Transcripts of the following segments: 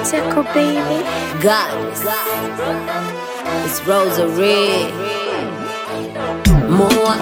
Tickle baby. Goddess. It's Rosary. More.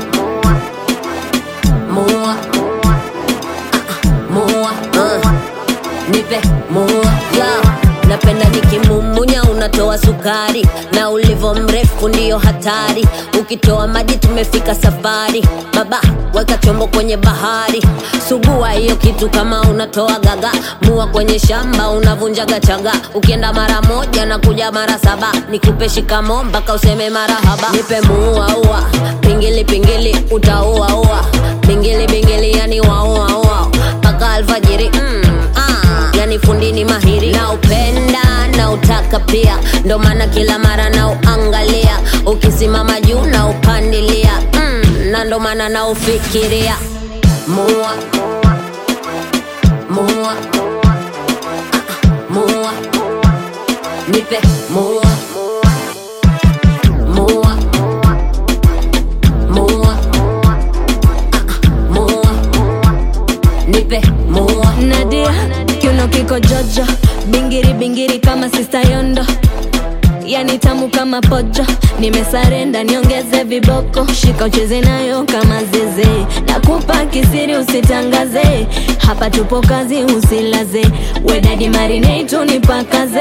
Nipe more. Yo, napenda nikimumunya unatoa sukari, na ulivo mrefu ndio hatari. Ukitoa maji tumefika safari. Baba, weka chombo kwenye bahari. Sugua hiyo kitu kama unatoa gaga. Mua kwenye shamba unavunja gachaga. Ukienda mara moja na kuja mara saba. Nikupe shikamo mpaka useme marahaba. Nipe muua ua, pingili pingili utaua ua. Bingili bingili yani waua ua. Paka alfajiri yani fundini mahiri. Na upenda na utaka pia, ndo maana kila mara na uangalia. Ukisimama juu na upandilia na ndo maana na ufikiria. Mua nipe mua nipe mua. Nadia, kiuno kiko jojo, bingiri bingiri kama sister Yondo, yani tamu kama pojo. Nimesarenda niongeze viboko, shika ucheze nayo kama zeze. Nakupa kisiri usitangaze, hapa tupo kazi usilaze. We daddy marinate unipakaze.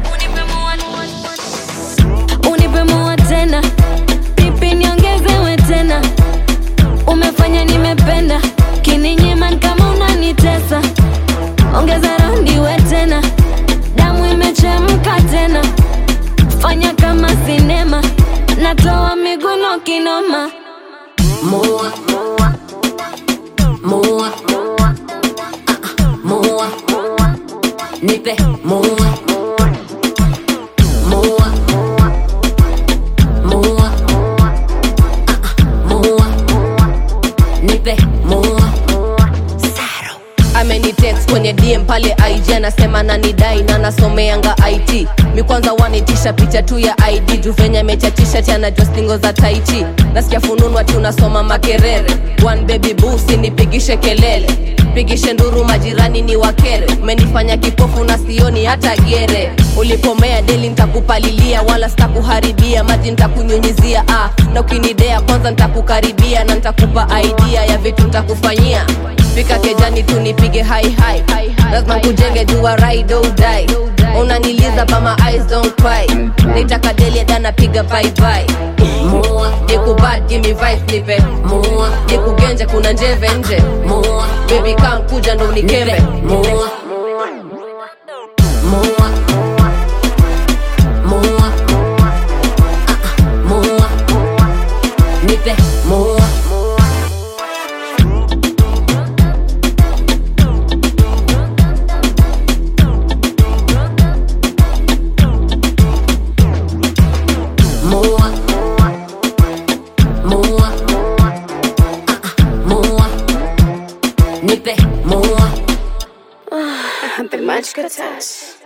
Unipe mua tena, pipi niongezewe tena. Umefanya nimependa, kininyima kama unanitesa. Ongeza raundi we tena, damu imechemka tena. Fanya kama sinema, natoa miguno kinoma. Mua nipe mua nipe mua. Amenitext kwenye DM pale IG, anasema nanidai na nasomeanga IT. Mi kwanza wanitisha picha tu ya ID, juu venye mechatisha tiana jostingo za taichi. Nasikia fununu ati unasoma makerere. One baby boosi nipigishe kelele, pigishe nduru majirani ni wakere. Umenifanya kipofu na sioni hata gere. Ulipomea deli nitakupalilia, wala sitakuharibia. Maji nitakunyunyizia na ukinidea kwanza nitakukaribia. Na nitakupa idea ya vitu nitakufanyia. Fika kejani tu nipige high high. Lazima kujenge jua ride or die. Unaniliza but my eyes don't cry. Nitaka deli dana piga bye bye. Niku bad give me vibes nipe. Niku genje kuna njeve nje. Baby come kuja ndo unikembe. Nipe mua. I've been much good touch.